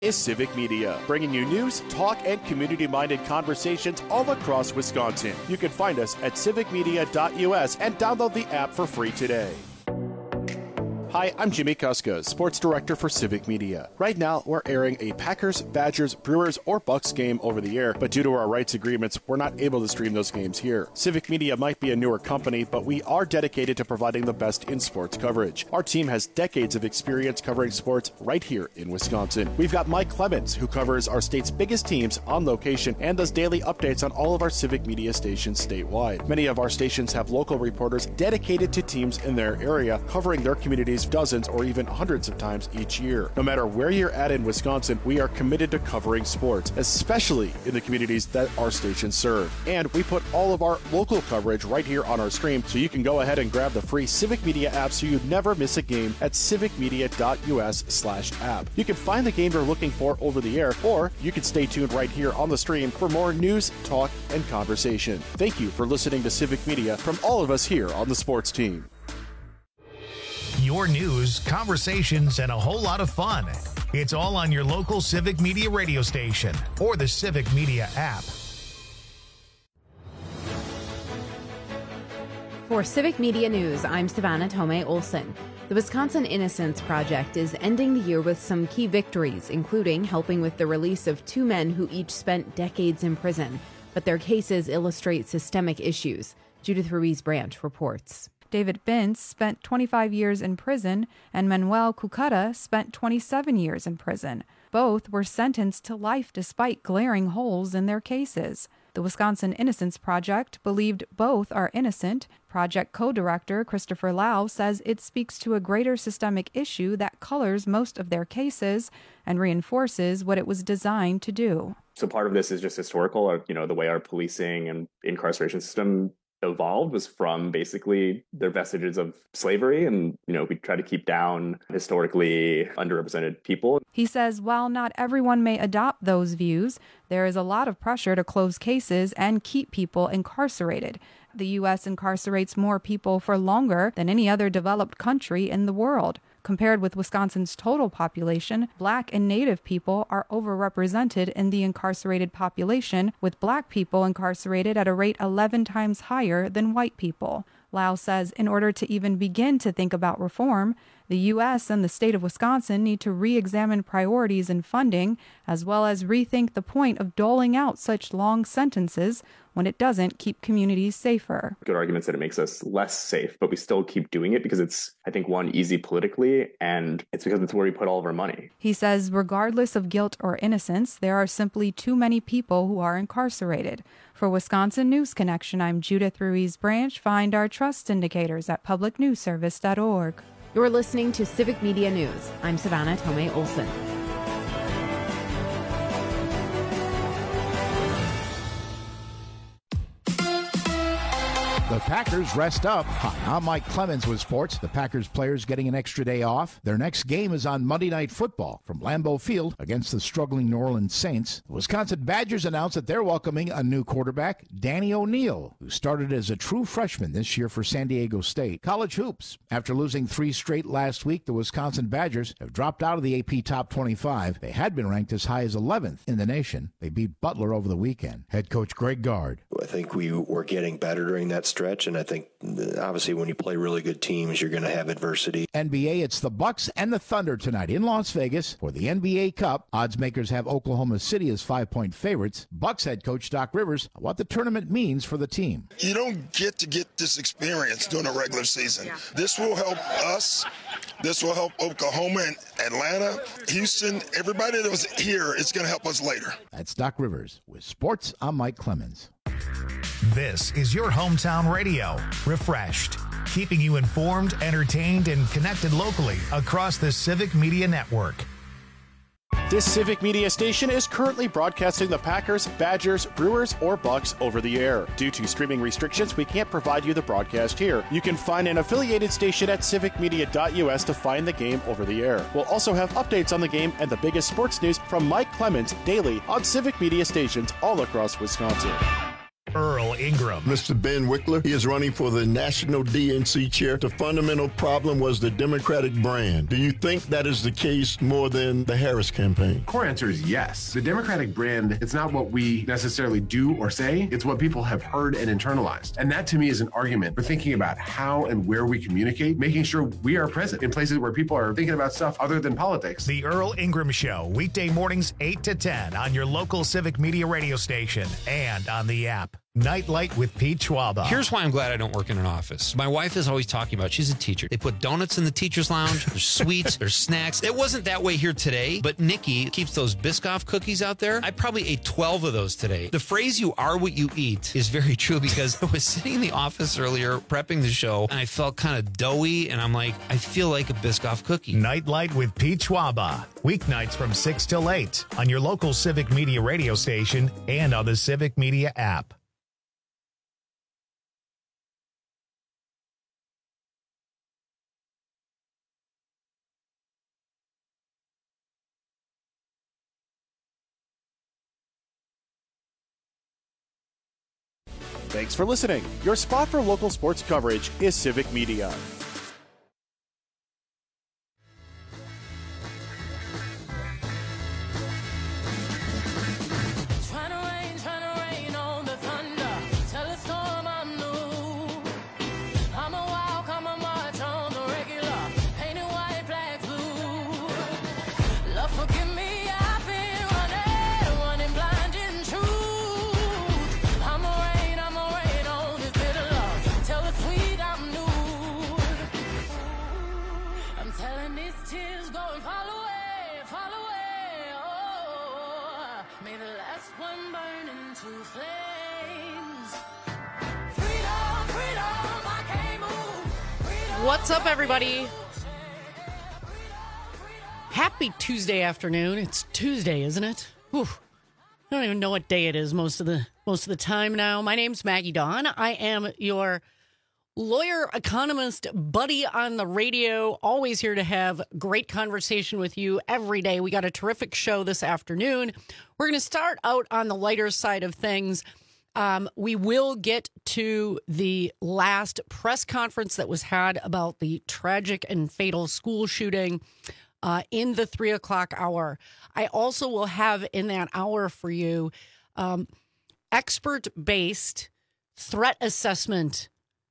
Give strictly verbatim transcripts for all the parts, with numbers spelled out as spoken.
Is Civic Media, bringing you news, talk, and community-minded conversations all across Wisconsin. You can find us at civic media dot U S and download the app for free today. Hi, I'm Jimmy Kuska, Sports Director for Civic Media. Right now, we're airing a Packers, Badgers, Brewers, or Bucks game over the air, but due to our rights agreements, we're not able to stream those games here. Civic Media might be a newer company, but we are dedicated to providing the best in sports coverage. Our team has decades of experience covering sports right here in Wisconsin. We've got Mike Clemens, who covers our state's biggest teams on location and does daily updates on all of our Civic Media stations statewide. Many of our stations have local reporters dedicated to teams in their area, covering their communities dozens or even hundreds of times each year. No matter where you're at in Wisconsin, we are committed to covering sports, especially in the communities that our stations serve. And we put all of our local coverage right here on our stream, so you can go ahead and grab the free Civic Media app so you never miss a game at civic media dot U S slash app. You can find the game you're looking for over the air, or you can stay tuned right here on the stream for more news, talk, and conversation. Thank you for listening to Civic Media from all of us here on the sports team. Your news, conversations, and a whole lot of fun. It's all on your local Civic Media radio station or the Civic Media app. For Civic Media News, I'm Savannah Tomei Olson. The Wisconsin Innocence Project is ending the year with some key victories, including helping with the release of two men who each spent decades in prison. But their cases illustrate systemic issues. Judith Ruiz-Branch reports. David Bintz spent twenty-five years in prison, and Manuel Cucata spent twenty-seven years in prison. Both were sentenced to life despite glaring holes in their cases. The Wisconsin Innocence Project believed both are innocent. Project co-director Christopher Lau says it speaks to a greater systemic issue that colors most of their cases and reinforces what it was designed to do. So part of this is just historical, you know, the way our policing and incarceration system evolved was from basically their vestiges of slavery, and you know we try to keep down historically underrepresented people. He says while not everyone may adopt those views, there is a lot of pressure to close cases and keep people incarcerated. The U S incarcerates more people for longer than any other developed country in the world. Compared with Wisconsin's total population, Black and Native people are overrepresented in the incarcerated population, with Black people incarcerated at a rate eleven times higher than white people. Lau says in order to even begin to think about reform, the U S and the state of Wisconsin need to re-examine priorities and funding, as well as rethink the point of doling out such long sentences when it doesn't keep communities safer. Good arguments that it makes us less safe, but we still keep doing it because it's, I think, one, easy politically, and it's because it's where we put all of our money. He says regardless of guilt or innocence, there are simply too many people who are incarcerated. For Wisconsin News Connection, I'm Judith Ruiz-Branch. Find our trust indicators at public news service dot org. You're listening to Civic Media News. I'm Savannah Tomei Olson. The Packers rest up. Hi, I'm Mike Clemens with sports. The Packers players getting an extra day off. Their next game is on Monday Night Football from Lambeau Field against the struggling New Orleans Saints. The Wisconsin Badgers announced that they're welcoming a new quarterback, Danny O'Neal, who started as a true freshman this year for San Diego State. College hoops. After losing three straight last week, the Wisconsin Badgers have dropped out of the A P Top twenty-five. They had been ranked as high as eleventh in the nation. They beat Butler over the weekend. Head coach Greg Gard. I think we were getting better during that stretch, and I think obviously when you play really good teams, you're going to have adversity. N B A, it's the Bucks and the Thunder tonight in Las Vegas for the N B A Cup. Odds makers have Oklahoma City as five-point favorites. Bucks head coach Doc Rivers, what the tournament means for the team. You don't get to get this experience during a regular season. Yeah. This will help us. This will help Oklahoma and Atlanta, Houston, everybody that was here. It's going to help us later. That's Doc Rivers. With sports, I'm Mike Clemens. This is your hometown radio, Refreshed, keeping you informed, entertained, and connected locally across the Civic Media Network. This Civic Media station is currently broadcasting the Packers, Badgers, Brewers, or Bucks over the air. Due to streaming restrictions, we can't provide you the broadcast here. You can find an affiliated station at civic media dot U S to find the game over the air. We'll also have updates on the game and the biggest sports news from Mike Clemens daily on Civic Media stations all across Wisconsin. Earl Ingram. Mister Ben Wickler, he is running for the National D N C chair. The fundamental problem was the Democratic brand. Do you think that is the case more than the Harris campaign? Core answer is yes. The Democratic brand, it's not what we necessarily do or say, it's what people have heard and internalized. And that to me is an argument for thinking about how and where we communicate, making sure we are present in places where people are thinking about stuff other than politics. The Earl Ingram Show, weekday mornings eight to ten on your local Civic Media radio station and on the app. Nightlight with Pete Schwaba. Here's why I'm glad I don't work in an office. My wife is always talking about, she's a teacher. They put donuts in the teacher's lounge. There's sweets. There's snacks. It wasn't that way here today, but Nikki keeps those Biscoff cookies out there. I probably ate twelve of those today. The phrase, you are what you eat, is very true because I was sitting in the office earlier prepping the show, and I felt kind of doughy, and I'm like, I feel like a Biscoff cookie. Nightlight with Pete Schwaba. Weeknights from six till eight on your local Civic Media radio station and on the Civic Media app. Thanks for listening. Your spot for local sports coverage is Civic Media. What's up, everybody? Happy Tuesday afternoon. It's Tuesday, isn't it? Whew. I don't even know what day it is most of the most of the time now. My name's Maggie Dawn. I am your lawyer, economist, buddy on the radio. Always here to have great conversation with you every day. We got a terrific show this afternoon. We're going to start out on the lighter side of things. Um, we will get to the last press conference that was had about the tragic and fatal school shooting uh, in the three o'clock hour. I also will have in that hour for you um, expert-based threat assessment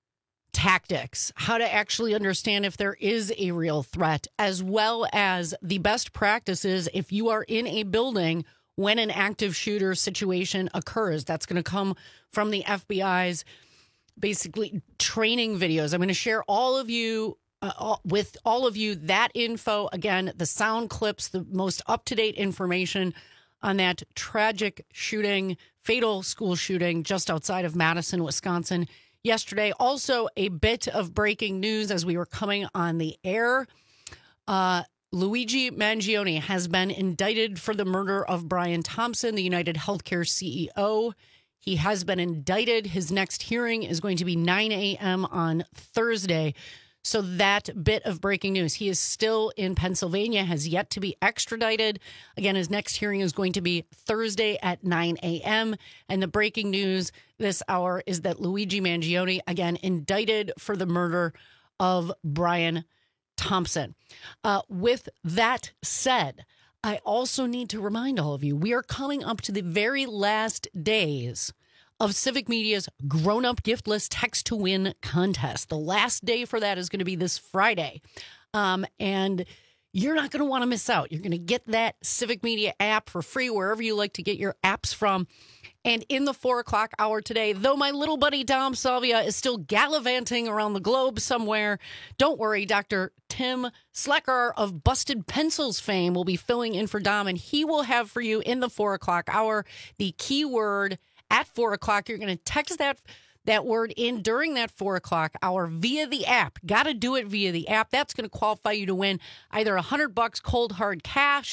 tactics, how to actually understand if there is a real threat, as well as the best practices if you are in a building when an active shooter situation occurs. That's going to come from the F B I's basically training videos. I'm going to share all of you uh, all, with all of you that info. Again, the sound clips, the most up-to-date information on that tragic shooting, fatal school shooting just outside of Madison, Wisconsin yesterday. Also, a bit of breaking news as we were coming on the air. Uh, Luigi Mangione has been indicted for the murder of Brian Thompson, the United Healthcare C E O. He has been indicted. His next hearing is going to be nine a.m. on Thursday. So that bit of breaking news. He is still in Pennsylvania, has yet to be extradited. Again, his next hearing is going to be Thursday at nine a.m. And the breaking news this hour is that Luigi Mangione, again, indicted for the murder of Brian Thompson. Uh, with that said, I also need to remind all of you, we are coming up to the very last days of Civic Media's grown-up gift list text to win contest. The last day for that is going to be this Friday. Um, and you're not going to want to miss out. You're going to get that Civic Media app for free wherever you like to get your apps from. And in the four o'clock hour today, though my little buddy Dom Salvia is still gallivanting around the globe somewhere, don't worry, Doctor Tim Slecker of Busted Pencils fame will be filling in for Dom, and he will have for you in the four o'clock hour the keyword at four o'clock. You're going to text that that word in during that four o'clock hour via the app. Got to do it via the app. That's going to qualify you to win either a hundred bucks cold hard cash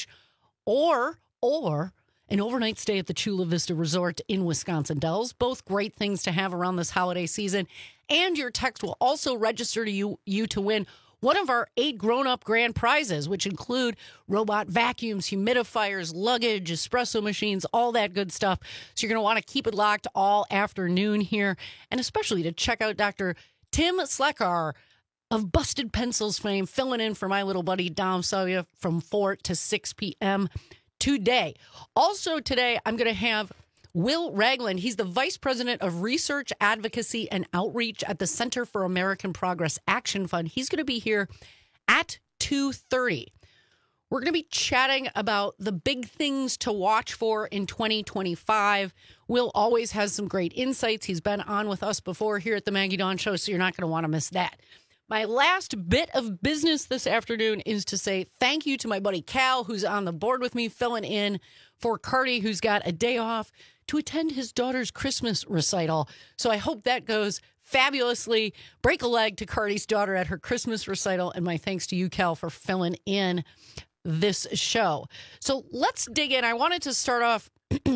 or or an overnight stay at the Chula Vista Resort in Wisconsin Dells. Both great things to have around this holiday season. And your text will also register to you, you to win one of our eight grown-up grand prizes, which include robot vacuums, humidifiers, luggage, espresso machines, all that good stuff. So you're going to want to keep it locked all afternoon here, and especially to check out Doctor Tim Slekar of Busted Pencils fame, filling in for my little buddy Dom Sawyer from four to six p.m. today. Also today, I'm going to have Will Ragland. He's the Vice President of Research, Advocacy, and Outreach at the Center for American Progress Action Fund. He's going to be here at two thirty. We're going to be chatting about the big things to watch for in twenty twenty-five. Will always has some great insights. He's been on with us before here at the Maggie Dawn Show, so you're not going to want to miss that. My last bit of business this afternoon is to say thank you to my buddy Cal, who's on the board with me, filling in for Cardi, who's got a day off to attend his daughter's Christmas recital. So I hope that goes fabulously. Break a leg to Cardi's daughter at her Christmas recital. And my thanks to you, Cal, for filling in this show. So let's dig in. I wanted to start off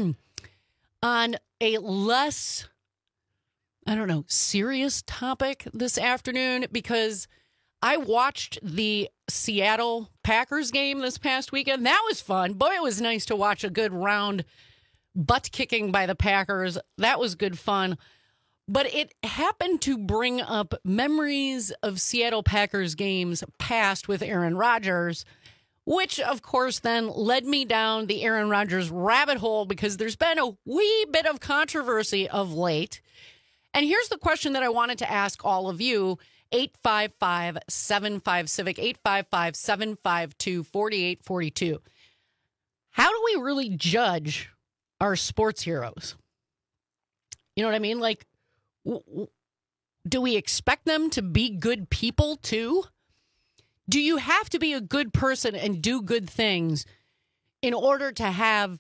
on a less, I don't know, serious topic this afternoon, because I watched the Seattle Packers game this past weekend. That was fun. Boy, it was nice to watch a good round butt kicking by the Packers. That was good fun. But it happened to bring up memories of Seattle Packers games past with Aaron Rodgers, which, of course, then led me down the Aaron Rodgers rabbit hole, because there's been a wee bit of controversy of late. And here's the question that I wanted to ask all of you. eight five five, seven five, CIVIC, eight five five, seven five two, four eight four two. How do we really judge our sports heroes? You know what I mean? Like, w- w- do we expect them to be good people too? Do you have to be a good person and do good things in order to have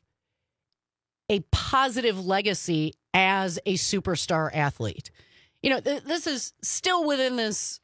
a positive legacy as a superstar athlete? You know, th- this is still within this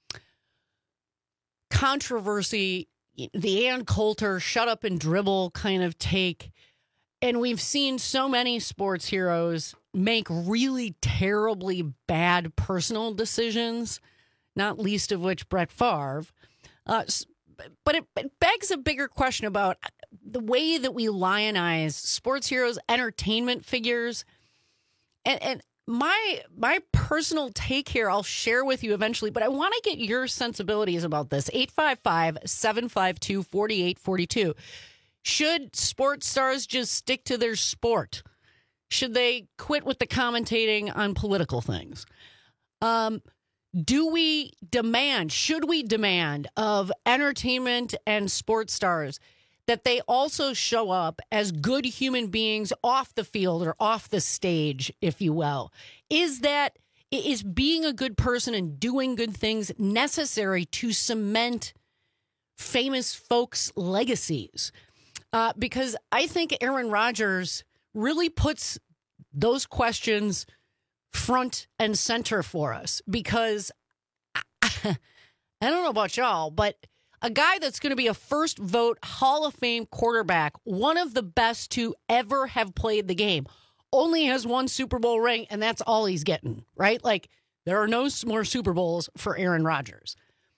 controversy, the Ann Coulter shut up and dribble kind of take. And we've seen so many sports heroes make really terribly bad personal decisions, not least of which Brett Favre. Uh, but it, it begs a bigger question about the way that we lionize sports heroes, entertainment figures. And, and my my personal take here, I'll share with you eventually, but I want to get your sensibilities about this. eight five five, seven five two, four eight four two. Should sports stars just stick to their sport? Should they quit with the commentating on political things? Um, do we demand, should we demand of entertainment and sports stars that they also show up as good human beings off the field or off the stage, if you will? Is that, is being a good person and doing good things necessary to cement famous folks' legacies? Uh, because I think Aaron Rodgers really puts those questions front and center for us, because I, I don't know about y'all, but a guy that's going to be a first vote Hall of Fame quarterback, one of the best to ever have played the game, only has one Super Bowl ring, and that's all he's getting, right? Like, there are no more Super Bowls for Aaron Rodgers.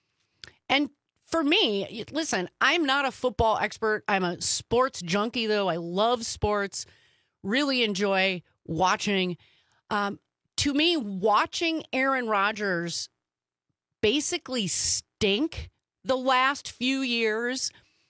And for me, listen, I'm not a football expert. I'm a sports junkie, though. I love sports, really enjoy watching. Um, to me, watching Aaron Rodgers basically stink the last few years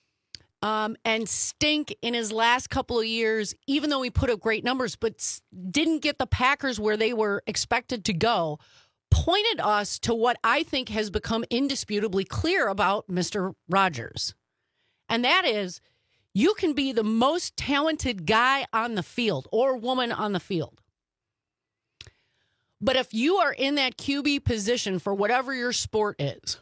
um, and stink in his last couple of years, even though he put up great numbers, but didn't get the Packers where they were expected to go, pointed us to what I think has become indisputably clear about Mister Rodgers. And that is, you can be the most talented guy on the field or woman on the field. But if you are in that Q B position for whatever your sport is,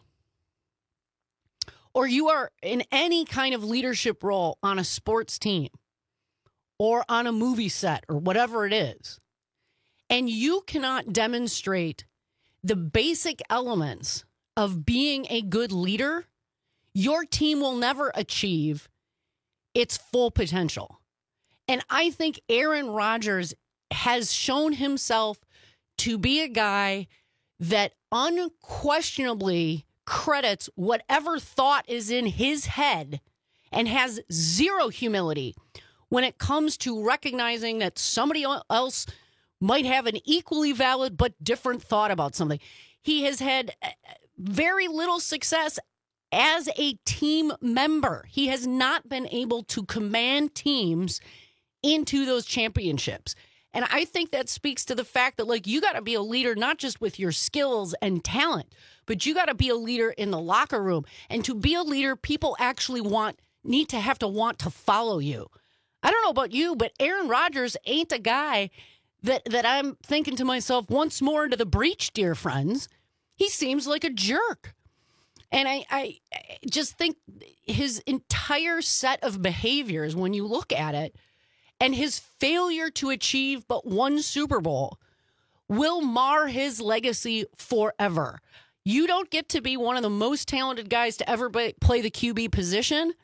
or you are in any kind of leadership role on a sports team or on a movie set or whatever it is, and you cannot demonstrate the basic elements of being a good leader, your team will never achieve its full potential. And I think Aaron Rodgers has shown himself to be a guy that unquestionably credits whatever thought is in his head and has zero humility when it comes to recognizing that somebody else might have an equally valid but different thought about something. He has had very little success as a team member. He has not been able to command teams into those championships. And I think that speaks to the fact that, like, you got to be a leader, not just with your skills and talent, but you got to be a leader in the locker room. And to be a leader, people actually want, need to have to want to follow you. I don't know about you, but Aaron Rodgers ain't a guy that, that I'm thinking to myself, once more into the breach, dear friends. He seems like a jerk. And I, I just think his entire set of behaviors, when you look at it, and his failure to achieve but one Super Bowl will mar his legacy forever. You don't get to be one of the most talented guys to ever play the Q B position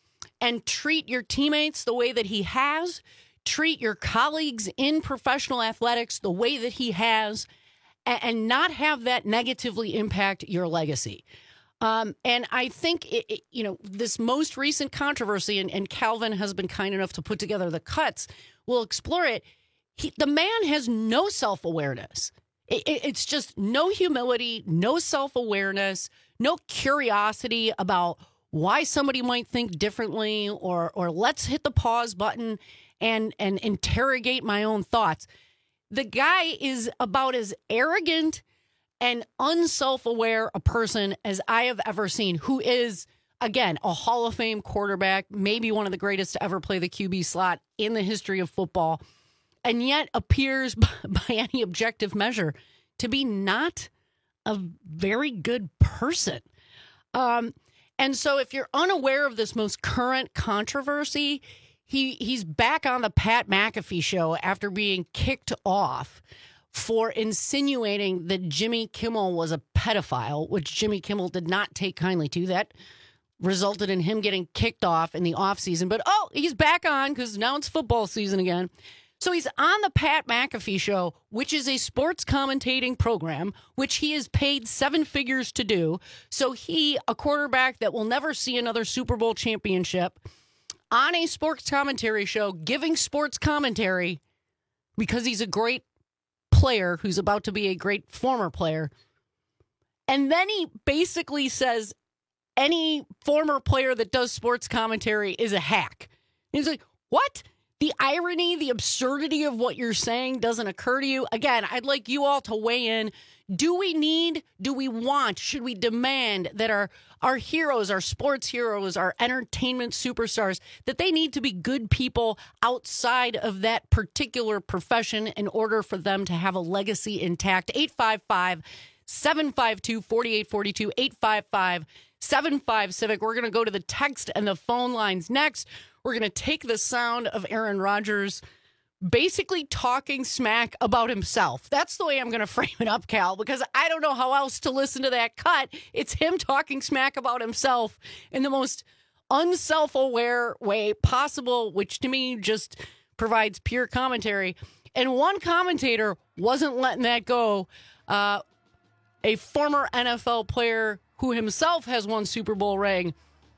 and treat your teammates the way that he has, treat your colleagues in professional athletics the way that he has, and not have that negatively impact your legacy. Um, and I think, it, it, you know, this most recent controversy, and, and Calvin has been kind enough to put together the cuts, we'll explore it. He, the man has no self-awareness. It, it, it's just no humility, no self-awareness, no curiosity about why somebody might think differently, or or let's hit the pause button and and interrogate my own thoughts. The guy is about as arrogant and unself-aware a person as I have ever seen, who is, again, a Hall of Fame quarterback, maybe one of the greatest to ever play the Q B slot in the history of football, and yet appears by any objective measure to be not a very good person. Um, and so if you're unaware of this most current controversy, he he's back on the Pat McAfee show after being kicked off for insinuating that Jimmy Kimmel was a pedophile, which Jimmy Kimmel did not take kindly to. That resulted in him getting kicked off in the offseason. But, oh, he's back on because now it's football season again. So he's on the Pat McAfee show, which is a sports commentating program, which he is paid seven figures to do. So he, a quarterback that will never see another Super Bowl championship, on a sports commentary show, giving sports commentary because he's a great player who's about to be a great former player. And then he basically says any former player that does sports commentary is a hack. And he's like, what? The irony, the absurdity of what you're saying doesn't occur to you? Again, I'd like you all to weigh in. Do we need, do we want, should we demand that our, our heroes, our sports heroes, our entertainment superstars, that they need to be good people outside of that particular profession in order for them to have a legacy intact? eight five five, seven five two, four eight four two, eight five five, seven five Civic. We're going to go to the text and the phone lines next. We're going to take the sound of Aaron Rodgers basically talking smack about himself. That's the way I'm going to frame it up, Cal, because I don't know how else to listen to that cut. It's him talking smack about himself in the most unself-aware way possible, which to me just provides pure commentary. And one commentator wasn't letting that go. Uh, a former N F L player who himself has one Super Bowl ring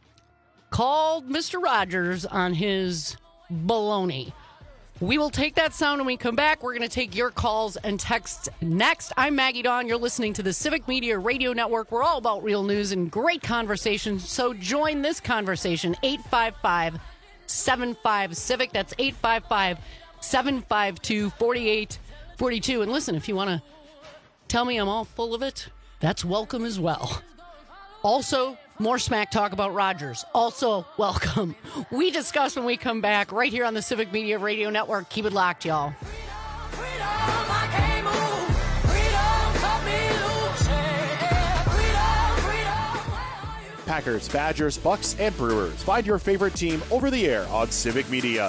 called Mister Rodgers on his baloney. We will take that sound when we come back. We're going to take your calls and texts next. I'm Maggie Dawn. You're listening to the Civic Media Radio Network. We're all about real news and great conversation. So join this conversation. eight five five, seven five, Civic. That's eight five five, seven five two, four eight four two. And listen, if you want to tell me I'm all full of it, that's welcome as well. Also, more smack talk about Rodgers. Also, welcome. We discuss when we come back right here on the Civic Media Radio Network. Keep it locked, y'all. Packers, Badgers, Bucks, and Brewers. Find your favorite team over the air on Civic Media.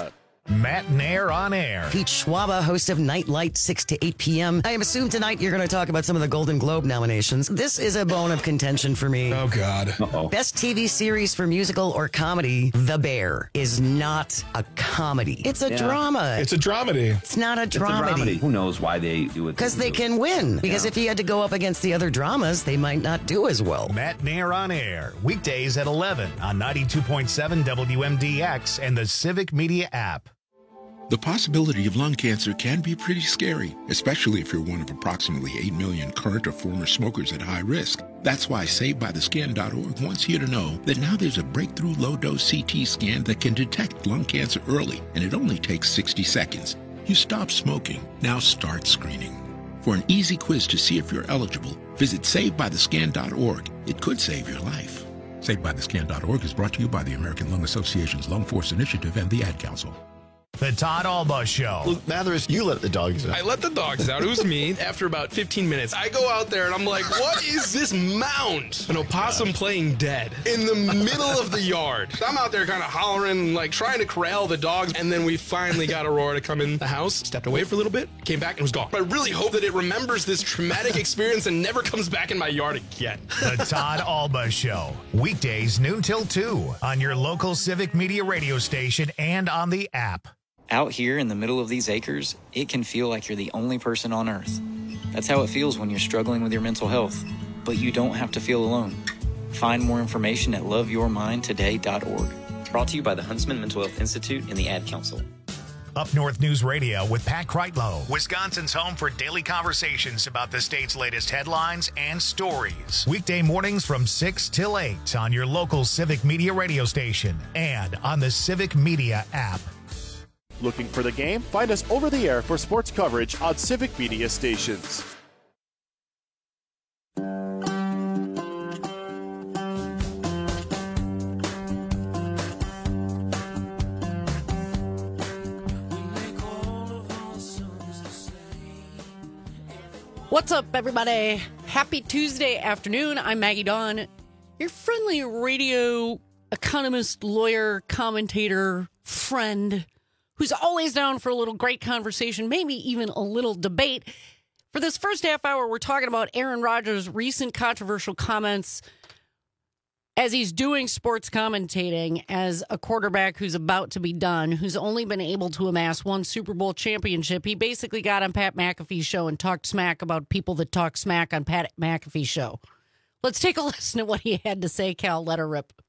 Matt Nair on air. Pete Schwaba, host of Nightlight, six to eight p.m. I assume tonight you're going to talk about some of the Golden Globe nominations. This is a bone of contention for me. Oh, God. Uh-oh. Best T V series for musical or comedy, The Bear, is not a comedy. It's a yeah. drama. It's a dramedy. It's not a dramedy. It's a dramedy. Who knows why they do it? Because they can win. Because yeah. if you had to go up against the other dramas, they might not do as well. Matt Nair on air, weekdays at eleven on ninety-two point seven W M D X and the Civic Media app. The possibility of lung cancer can be pretty scary, especially if you're one of approximately eight million current or former smokers at high risk. That's why Saved By The Scan dot org wants you to know that now there's a breakthrough low-dose C T scan that can detect lung cancer early, and it only takes sixty seconds. You stop smoking, now start screening. For an easy quiz to see if you're eligible, visit Saved By The Scan dot org. It could save your life. Saved By The Scan dot org is brought to you by the American Lung Association's Lung Force Initiative and the Ad Council. The Todd Alba Show. Well, Mathers, you let the dogs out. I let the dogs out. It was me. After about fifteen minutes, I go out there and I'm like, what is this mound? An opossum playing dead in the middle of the yard. I'm out there kind of hollering, like trying to corral the dogs. And then we finally got Aurora to come in the house, stepped away for a little bit, came back and was gone. But I really hope that it remembers this traumatic experience and never comes back in my yard again. The Todd Alba Show. Weekdays noon till two on your local Civic Media radio station and on the app. Out here in the middle of these acres, it can feel like you're the only person on Earth. That's how it feels when you're struggling with your mental health. But you don't have to feel alone. Find more information at love your mind today dot org. Brought to you by the Huntsman Mental Health Institute and the Ad Council. Up North News Radio with Pat Kreitlow, Wisconsin's home for daily conversations about the state's latest headlines and stories. Weekday mornings from six till eight on your local Civic Media radio station and on the Civic Media app. Looking for the game? Find us over the air for sports coverage on Civic Media stations. What's up, everybody? Happy Tuesday afternoon. I'm Maggie Dawn, your friendly radio economist, lawyer, commentator, friend, who's always down for a little great conversation, maybe even a little debate. For this first half hour, we're talking about Aaron Rodgers' recent controversial comments as he's doing sports commentating as a quarterback who's about to be done, who's only been able to amass one Super Bowl championship. He basically got on Pat McAfee's show and talked smack about people that talk smack on Pat McAfee's show. Let's take a listen to what he had to say, Cal. Let her rip.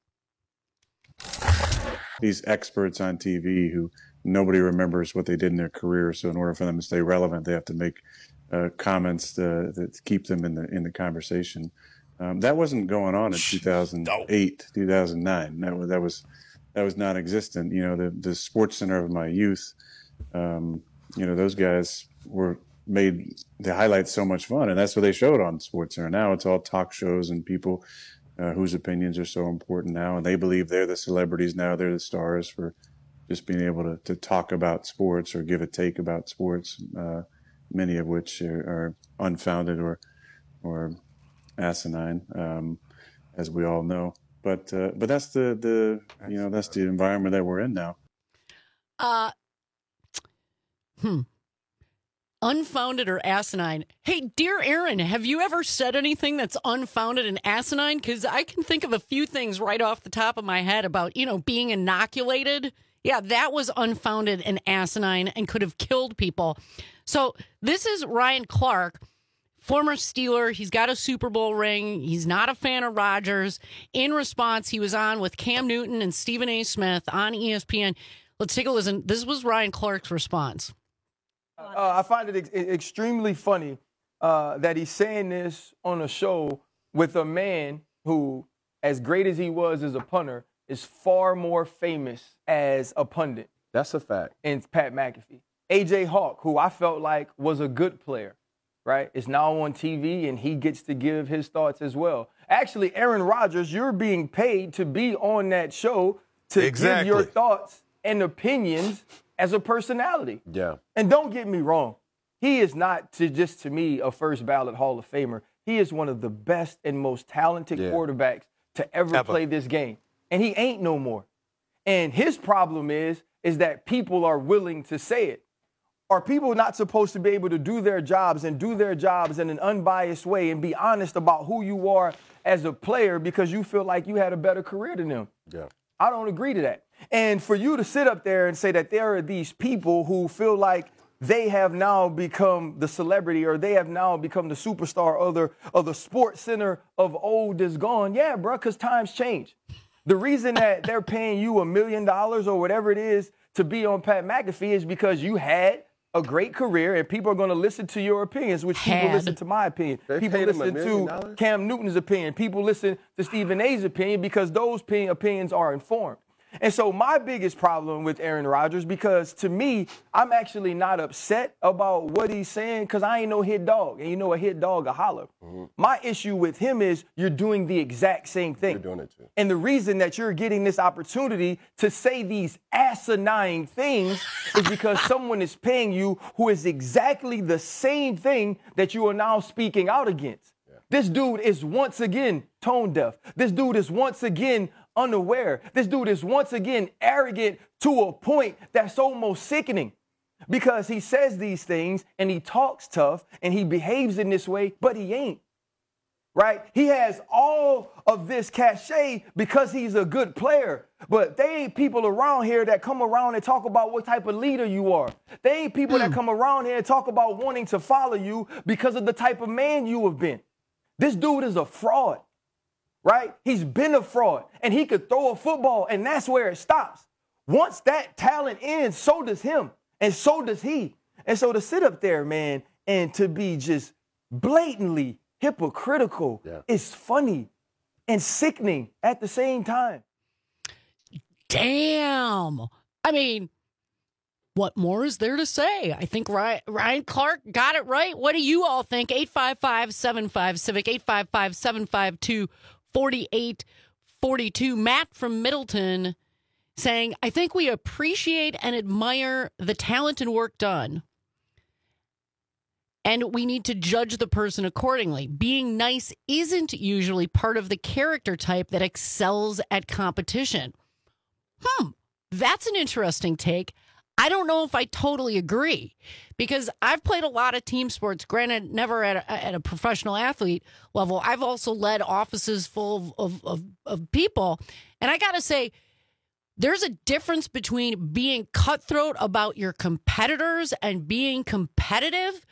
These experts on T V who nobody remembers what they did in their career, so in order for them to stay relevant, they have to make uh, comments to, that keep them in the in the conversation. Um, that wasn't going on in two thousand eight, two thousand nine. That was that was that was non-existent. You know, the the Sports Center of my youth. Um, you know, those guys were made the highlights so much fun, and that's what they showed on Sports Center. Now it's all talk shows and people uh, whose opinions are so important now, and they believe they're the celebrities now. They're the stars for just being able to, to talk about sports or give a take about sports, uh, many of which are, are unfounded or or asinine, um, as we all know. But uh, but that's the, the you know that's the environment that we're in now. Uh, hmm. Unfounded or asinine? Hey, dear Aaron, have you ever said anything that's unfounded and asinine? Because I can think of a few things right off the top of my head about, you know, being inoculated. Yeah, that was unfounded and asinine and could have killed people. So this is Ryan Clark, former Steeler. He's got a Super Bowl ring. He's not a fan of Rodgers. In response, he was on with Cam Newton and Stephen A. Smith on E S P N. Let's take a listen. This was Ryan Clark's response. Uh, I find it ex- extremely funny uh, that he's saying this on a show with a man who, as great as he was as a punter, is far more famous as a pundit. That's a fact. And Pat McAfee. A J Hawk, who I felt like was a good player, right, is now on T V, and he gets to give his thoughts as well. Actually, Aaron Rodgers, you're being paid to be on that show to exactly. give your thoughts and opinions as a personality. Yeah. And don't get me wrong. He is not, to just to me, a first ballot Hall of Famer. He is one of the best and most talented yeah. quarterbacks to ever, ever play this game. And he ain't no more. And his problem is, is that people are willing to say it. Are people not supposed to be able to do their jobs and do their jobs in an unbiased way and be honest about who you are as a player because you feel like you had a better career than them? Yeah. I don't agree to that. And for you to sit up there and say that there are these people who feel like they have now become the celebrity or they have now become the superstar or the, or the sports center of old is gone. Yeah, bro, because times change. The reason that they're paying you a million dollars or whatever it is to be on Pat McAfee is because you had a great career and people are going to listen to your opinions, which had. people listen to my opinion. They People paid him a listen million to dollars? Cam Newton's opinion. People listen to Stephen A's opinion because those opinions are informed. And so my biggest problem with Aaron Rodgers, because to me, I'm actually not upset about what he's saying because I ain't no hit dog. And you know a hit dog a holler. Mm-hmm. My issue with him is you're doing the exact same thing. You're doing it too. And the reason that you're getting this opportunity to say these asinine things is because someone is paying you who is exactly the same thing that you are now speaking out against. Yeah. This dude is once again tone deaf. This dude is once again unaware. This dude is once again arrogant to a point that's almost sickening because he says these things and he talks tough and he behaves in this way, but he ain't. Right? He has all of this cachet because he's a good player. But they ain't people around here that come around and talk about what type of leader you are. They ain't people that come around here and talk about wanting to follow you because of the type of man you have been. This dude is a fraud. Right? He's been a fraud, and he could throw a football, and that's where it stops. Once that talent ends, so does him, and so does he. And so to sit up there, man, and to be just blatantly hypocritical yeah. is funny and sickening at the same time. Damn. I mean, what more is there to say? I think Ryan Clark got it right. What do you all think? eight five five, seven five, Civic, eight five five, seven five two, forty-eight forty-two. Matt from Middleton saying, I think we appreciate and admire the talent and work done, and we need to judge the person accordingly. Being nice isn't usually part of the character type that excels at competition. Hmm, that's an interesting take. I don't know if I totally agree because I've played a lot of team sports, granted, never at a, at a professional athlete level. I've also led offices full of, of, of people. And I got to say, there's a difference between being cutthroat about your competitors and being competitive.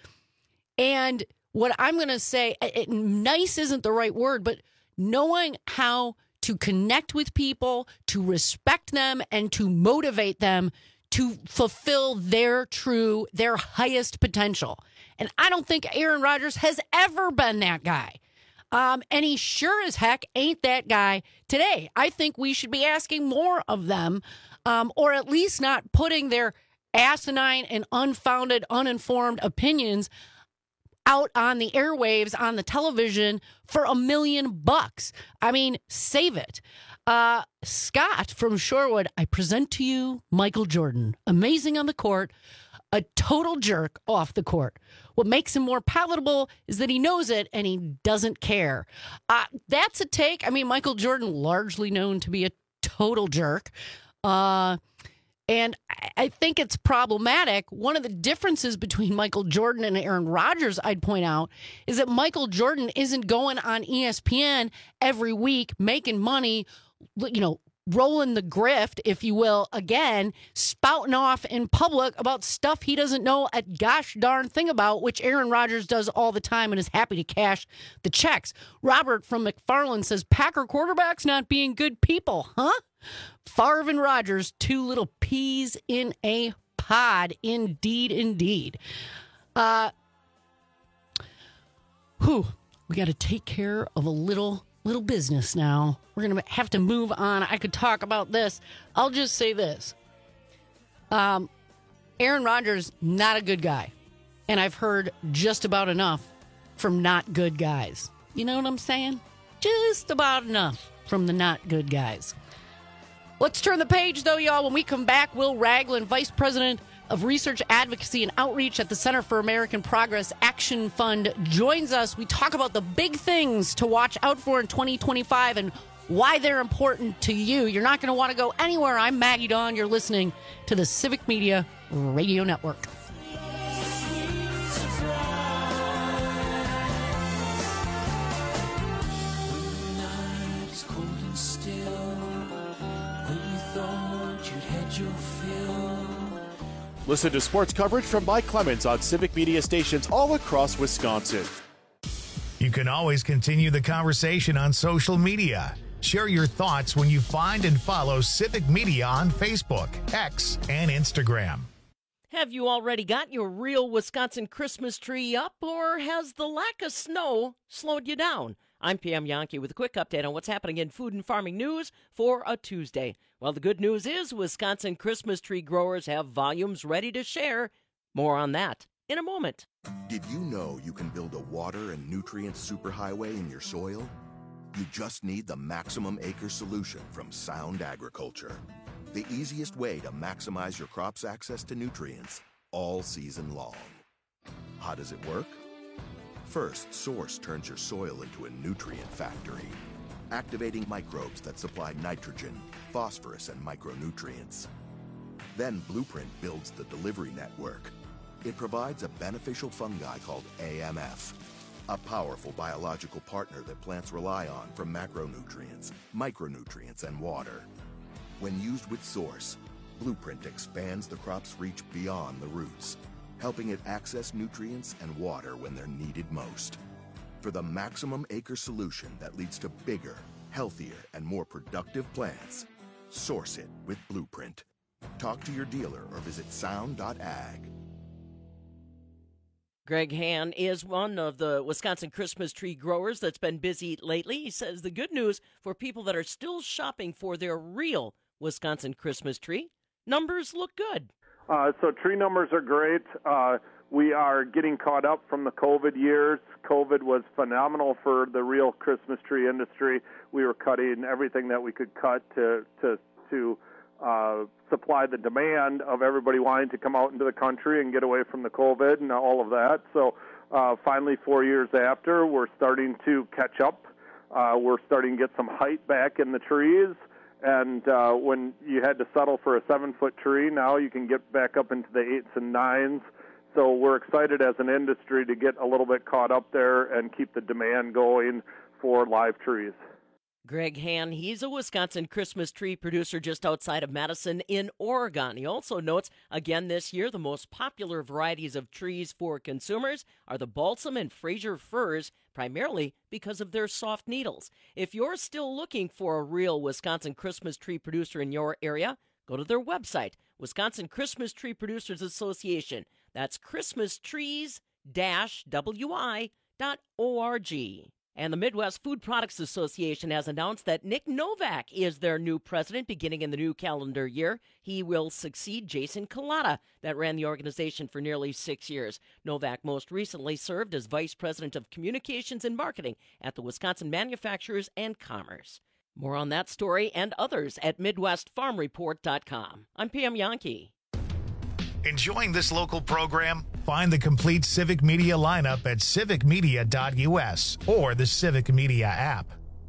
And what I'm going to say, it, nice isn't the right word, but knowing how to connect with people, to respect them, and to motivate them to fulfill their true, their highest potential. And I don't think Aaron Rodgers has ever been that guy. Um, and he sure as heck ain't that guy today. I think we should be asking more of them, um, or at least not putting their asinine and unfounded, uninformed opinions out on the airwaves, on the television for a million bucks. I mean, save it. Uh, Scott from Shorewood, I present to you Michael Jordan. Amazing on the court, a total jerk off the court. What makes him more palatable is that he knows it and he doesn't care. Uh, that's a take. I mean, Michael Jordan, largely known to be a total jerk. Uh, and I think it's problematic. One of the differences between Michael Jordan and Aaron Rodgers, I'd point out, is that Michael Jordan isn't going on E S P N every week making money, you know, rolling the grift, if you will, again, spouting off in public about stuff he doesn't know a gosh darn thing about, which Aaron Rodgers does all the time and is happy to cash the checks. Robert from McFarland says, Packer quarterbacks not being good people, huh? Favre and Rodgers, two little peas in a pod. Indeed, indeed. Uh, whew, we got to take care of a little little business now. We're going to have to move on. I could talk about this. I'll just say this. Um, Aaron Rodgers, not a good guy. And I've heard just about enough from not good guys. You know what I'm saying? Just about enough from the not good guys. Let's turn the page, though, y'all. When we come back, Will Ragland, Vice President of Research Advocacy and Outreach at the Center for American Progress Action Fund, joins us. We talk about the big things to watch out for in twenty twenty-five and why they're important to you. You're not going to want to go anywhere. I'm Maggie Dawn. You're listening to the Civic Media Radio Network. Listen to sports coverage from Mike Clemens on Civic Media stations all across Wisconsin. You can always continue the conversation on social media. Share your thoughts when you find and follow Civic Media on Facebook, X, and Instagram. Have you already got your real Wisconsin Christmas tree up, or has the lack of snow slowed you down? I'm Pam Yankee with a quick update on what's happening in food and farming news for a Tuesday. Well, the good news is Wisconsin Christmas tree growers have volumes ready to share. More on that in a moment. Did you know you can build a water and nutrient superhighway in your soil? You just need the Maximum Acre solution from Sound Agriculture. The easiest way to maximize your crop's access to nutrients all season long. How does it work? First, Source turns your soil into a nutrient factory, activating microbes that supply nitrogen, phosphorus, and micronutrients. Then Blueprint builds the delivery network. It provides a beneficial fungi called A M F, a powerful biological partner that plants rely on for macronutrients, micronutrients, and water. When used with Source, Blueprint expands the crop's reach beyond the roots, helping it access nutrients and water when they're needed most. For the Maximum Acre solution that leads to bigger, healthier, and more productive plants, source it with Blueprint. Talk to your dealer or visit sound dot ag. Greg Hann is one of the Wisconsin Christmas tree growers that's been busy lately. He says the good news for people that are still shopping for their real Wisconsin Christmas tree, numbers look good. Uh, so tree numbers are great. Uh, we are getting caught up from the COVID years. COVID was phenomenal for the real Christmas tree industry. We were cutting everything that we could cut to to to uh, supply the demand of everybody wanting to come out into the country and get away from the COVID and all of that. So uh, finally, four years after, we're starting to catch up. Uh, we're starting to get some height back in the trees. And uh, when you had to settle for a seven-foot tree, now you can get back up into the eights and nines. So we're excited as an industry to get a little bit caught up there and keep the demand going for live trees. Greg Hann, he's a Wisconsin Christmas tree producer just outside of Madison in Oregon. He also notes, again this year, the most popular varieties of trees for consumers are the balsam and Fraser firs, primarily because of their soft needles. If you're still looking for a real Wisconsin Christmas tree producer in your area, go to their website, Wisconsin Christmas Tree Producers Association. That's christmas trees dash w i dot org. And the Midwest Food Products Association has announced that Nick Novak is their new president beginning in the new calendar year. He will succeed Jason Collada, that ran the organization for nearly six years. Novak most recently served as vice president of communications and marketing at the Wisconsin Manufacturers and Commerce. More on that story and others at midwest farm report dot com. I'm Pam Yankee. Enjoying this local program? Find the complete Civic Media lineup at civic media dot u s or the Civic Media app.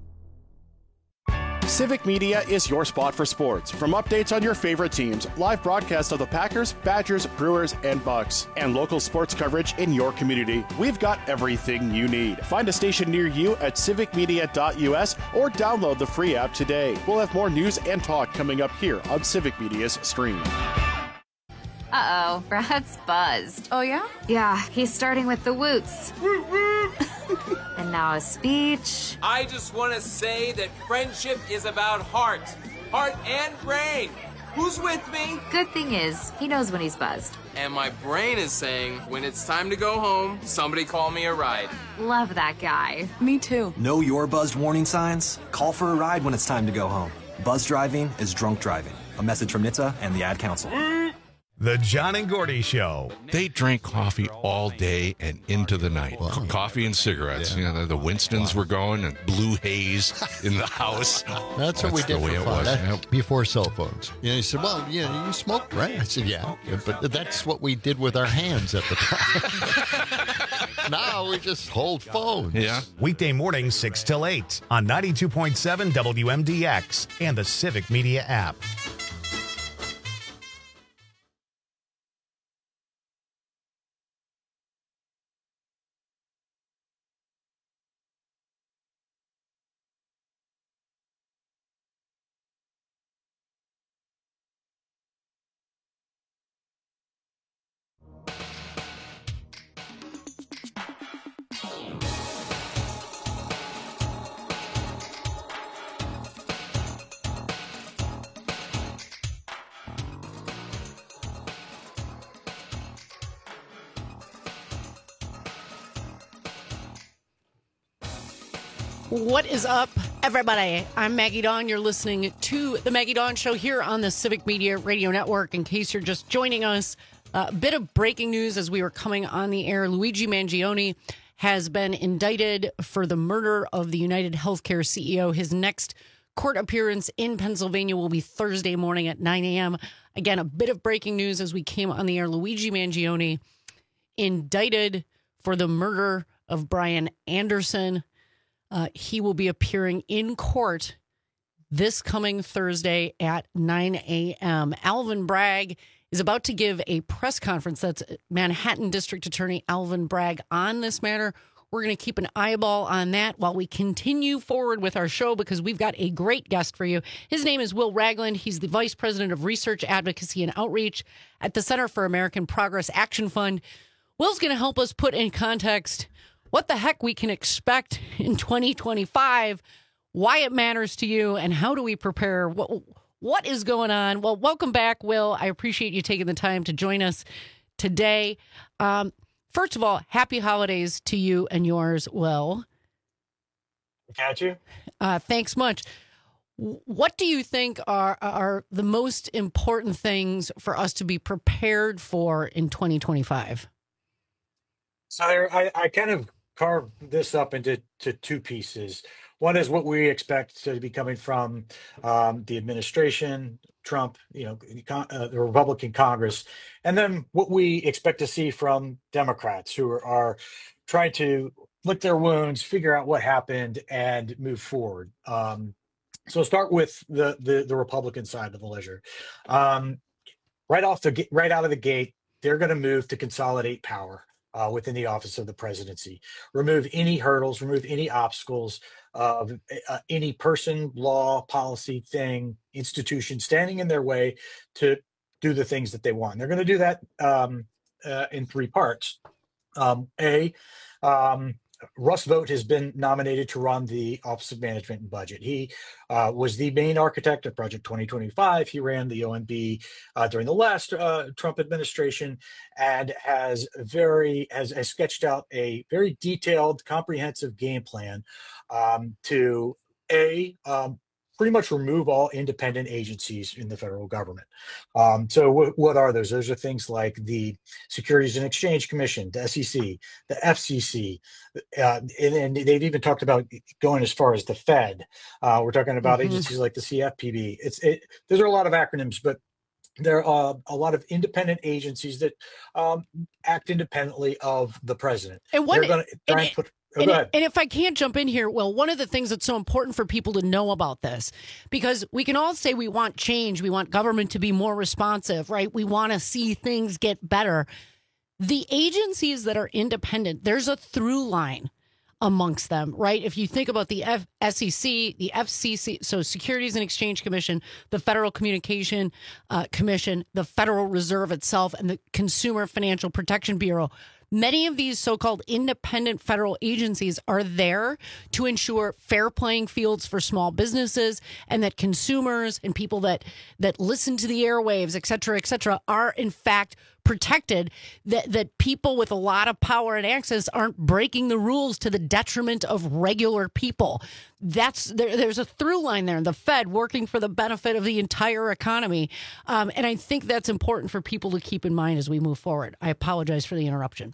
Civic Media is your spot for sports. From updates on your favorite teams, live broadcasts of the Packers, Badgers, Brewers, and Bucks, and local sports coverage in your community, we've got everything you need. Find a station near you at civic media dot u s or download the free app today. We'll have more news and talk coming up here on Civic Media's stream. Uh-oh, Brad's buzzed. Oh, yeah? Yeah, he's starting with the woots. And now a speech. I just want to say that friendship is about heart. Heart and brain. Who's with me? Good thing is, he knows when he's buzzed. And my brain is saying, when it's time to go home, somebody call me a ride. Love that guy. Me too. Know your buzzed warning signs? Call for a ride when it's time to go home. Buzz driving is drunk driving. A message from N H T S A and the Ad Council. The John and Gordy Show. They drank coffee all day and into the night. Wow. Co- coffee and cigarettes. Yeah. You know, the Winstons wow. were going and blue haze in the house. That's, That's what we did for fun. That, yep. Before cell phones. You know, he said, well, you know, you smoked, right? I said, yeah. But that's what we did with our hands at the time. Now we just hold phones. Yeah. Weekday mornings, six till eight on ninety-two point seven W M D X and the Civic Media app. What is up, everybody? I'm Maggie Dawn. You're listening to The Maggie Dawn Show here on the Civic Media Radio Network. In case you're just joining us, a uh, bit of breaking news as we were coming on the air. Luigi Mangione has been indicted for the murder of the United Healthcare C E O. His next court appearance in Pennsylvania will be Thursday morning at nine a.m. Again, a bit of breaking news as we came on the air. Luigi Mangione indicted for the murder of Brian Anderson. Uh, he will be appearing in court this coming Thursday at nine a.m. Alvin Bragg is about to give a press conference. That's Manhattan District Attorney Alvin Bragg on this matter. We're going to keep an eyeball on that while we continue forward with our show because we've got a great guest for you. His name is Will Ragland. He's the Vice President of Research, Advocacy, and Outreach at the Center for American Progress Action Fund. Will's going to help us put in context what the heck we can expect in twenty twenty-five, why it matters to you, and how do we prepare? What, what is going on? Well, welcome back, Will. I appreciate you taking the time to join us today. Um, first of all, happy holidays to you and yours, Will. Catch you. Uh, thanks much. What do you think are, are the most important things for us to be prepared for in twenty twenty-five? So there, I, I kind of carved this up into to two pieces. One is what we expect to be coming from um, the administration, Trump, you know, uh, the Republican Congress, and then what we expect to see from Democrats who are, are trying to lick their wounds, figure out what happened, and move forward. Um, so start with the, the the Republican side of the ledger. Um, right off the right out of the gate, they're going to move to consolidate power Uh, within the office of the presidency, remove any hurdles, remove any obstacles of uh, any person, law, policy, thing, institution standing in their way to do the things that they want. And they're going to do that um, uh, in three parts. Um, A, um, Russ Vought has been nominated to run the Office of Management and Budget. He uh, was the main architect of Project twenty twenty-five. He ran the O M B uh, during the last uh, Trump administration and has very has, has sketched out a very detailed, comprehensive game plan um, to a um, pretty much remove all independent agencies in the federal government. Um, so w- what are those? Those are things like the Securities and Exchange Commission, the S E C, the F C C, uh, and, and they've even talked about going as far as the Fed. Uh, we're talking about mm-hmm. agencies like the C F P B. It's it, those are a lot of acronyms, but there are a lot of independent agencies that um, act independently of the president. And what, They're going to try and, and put Oh, and, and if I can't jump in here, well, one of the things that's so important for people to know about this, because we can all say we want change, we want government to be more responsive, right? We want to see things get better. The agencies that are independent, there's a through line amongst them, right? If you think about the F- S E C, the F C C, so Securities and Exchange Commission, the Federal Communication uh, Commission, the Federal Reserve itself, and the Consumer Financial Protection Bureau, many of these so-called independent federal agencies are there to ensure fair playing fields for small businesses and that consumers and people that that listen to the airwaves, et cetera, et cetera, are in fact protected, that, that people with a lot of power and access aren't breaking the rules to the detriment of regular people. That's there, there's a through line there. The Fed working for the benefit of the entire economy. Um, and I think that's important for people to keep in mind as we move forward. I apologize for the interruption.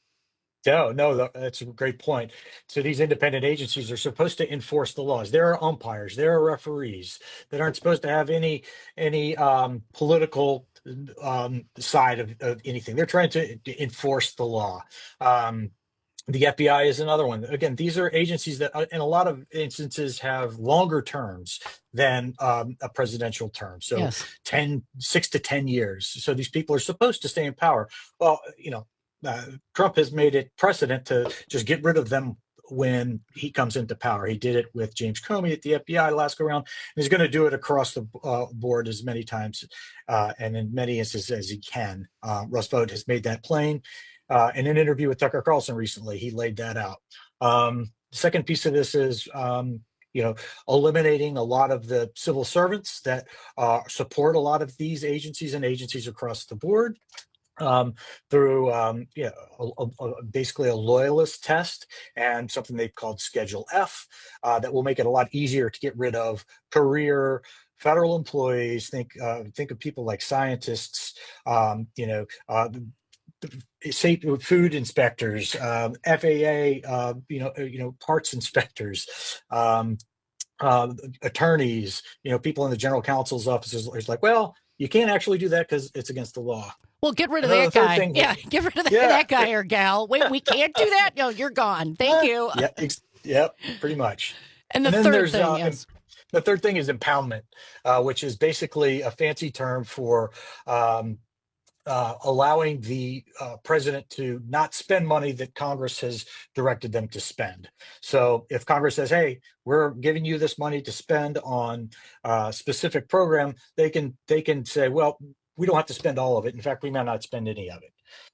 No, no, that's a great point. So these independent agencies are supposed to enforce the laws. There are umpires, there are referees that aren't supposed to have any any um, political um, side of, of anything. They're trying to enforce the law. Um, The F B I is another one. Again, these are agencies that, uh, in a lot of instances, have longer terms than um, a presidential term. So, Yes. ten, six to ten years. So these people are supposed to stay in power. Well, you know, uh, Trump has made it precedent to just get rid of them when he comes into power. He did it with James Comey at the F B I last go around, and he's going to do it across the uh, board as many times uh, and in many instances as he can. Uh, Russ Vought has made that plain. Uh, in an interview with Tucker Carlson recently, he laid that out. Um, the second piece of this is, um, you know, eliminating a lot of the civil servants that uh, support a lot of these agencies and agencies across the board. Um, through um, yeah, a, a, a, basically a loyalist test and something they've called Schedule F uh, that will make it a lot easier to get rid of career federal employees. Think uh, think of people like scientists, um, you know, uh, safe food inspectors, um, F A A, uh, you know, you know, parts inspectors. Um, uh, attorneys, you know, people in the general counsel's offices. It's like, well, you can't actually do that because it's against the law. Well, get rid of Uh, that third guy. thing- yeah, get rid of that, Yeah. that guy or gal. Wait, we can't do that? No, you're gone. Thank you. Yeah, ex- yep, pretty much. And the then third there's, thing uh, is, The third thing is impoundment, uh, which is basically a fancy term for um, uh, allowing the uh, president to not spend money that Congress has directed them to spend. So if Congress says, hey, we're giving you this money to spend on a specific program, they can they can say, well, we don't have to spend all of it. In fact, we may not spend any of it.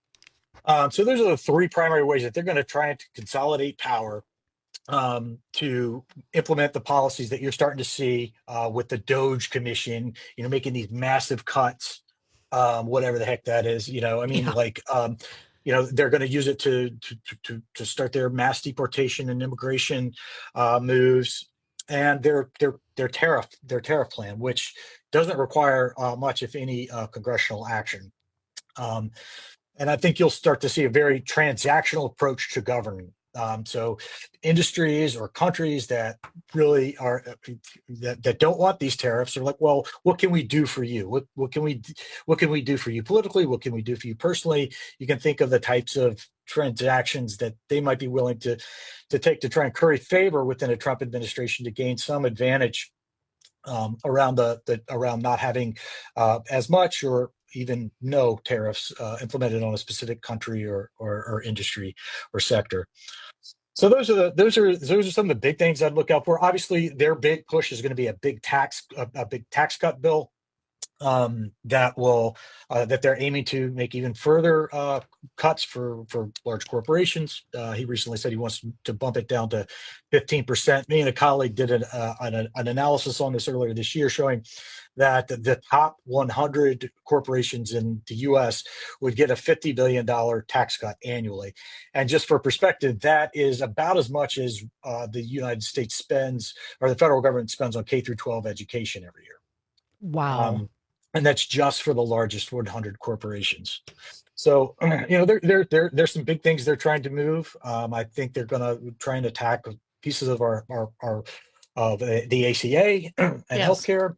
Um, so those are the three primary ways that they're going to try to consolidate power um, to implement the policies that you're starting to see uh, with the Doge Commission, you know, making these massive cuts, um, whatever the heck that is. You know, I mean, Yeah. like, um, you know, they're going to use it to, to to to start their mass deportation and immigration uh, moves, and their their their tariff their tariff plan, which doesn't require uh, much, if any, uh, congressional action. Um, and I think you'll start to see a very transactional approach to governing. Um, so industries or countries that really are that, that don't want these tariffs are like, well, what can we do for you? What what can we d- what can we do for you politically? What can we do for you personally? You can think of the types of transactions that they might be willing to to take to try and curry favor within a Trump administration to gain some advantage um, around the, the around not having uh, as much or even no tariffs uh, implemented on a specific country or, or or industry or sector. So those are the those are those are some of the big things I'd look out for. Obviously, their big push is going to be a big tax a, a big tax cut bill um, that will uh, that they're aiming to make even further uh, cuts for for large corporations. Uh, he recently said he wants to bump it down to fifteen percent. Me and a colleague did an, uh, an an analysis on this earlier this year, showing that the, the top one hundred corporations in the U S would get a fifty billion dollars tax cut annually. And just for perspective, that is about as much as uh, the United States spends, or the federal government spends, on K through twelve education every year. wow. Um, and that's just for the largest one hundred corporations. So, you know, there, there, there, there's some big things they're trying to move. Um, I think they're going to try and attack pieces of our, our, our of the, the A C A and Yes. healthcare.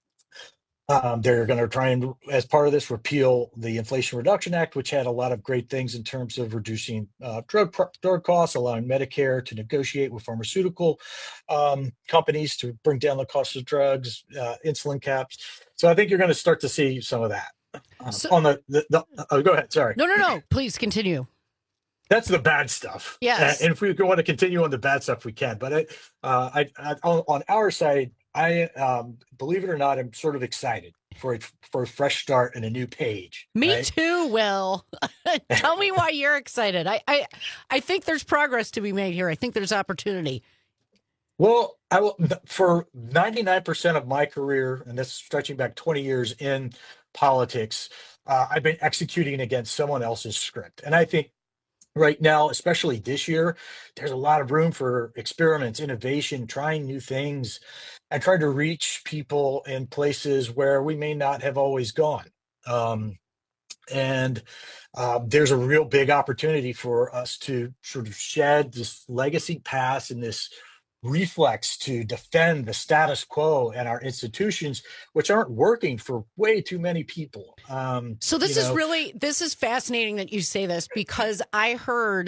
Um, they're going to try and, as part of this, repeal the Inflation Reduction Act, which had a lot of great things in terms of reducing uh, drug pro- drug costs, allowing Medicare to negotiate with pharmaceutical um, companies to bring down the cost of drugs, uh, insulin caps. So I think you're going to start to see some of that. Uh, So- on the, the, the oh, go ahead. Sorry. No, no, no. Please continue. That's the bad stuff. Yes. Uh, and if we want to continue on the bad stuff, we can. But I, uh, I, I on, on our side, I um, believe it or not, I'm sort of excited for a, for a fresh start and a new page. Me right? too, Will. Tell me why you're excited. I, I I think there's progress to be made here. I think there's opportunity. Well, I will, for ninety-nine percent of my career, and that's stretching back twenty years in politics, uh, I've been executing against someone else's script. And I think right now, especially this year, there's a lot of room for experiments, innovation, trying new things, and trying to reach people in places where we may not have always gone. Um, and uh, there's a real big opportunity for us to sort of shed this legacy past and this reflex to defend the status quo and our institutions, which aren't working for way too many people. Um, So this you is know, really this is fascinating that you say this, because I heard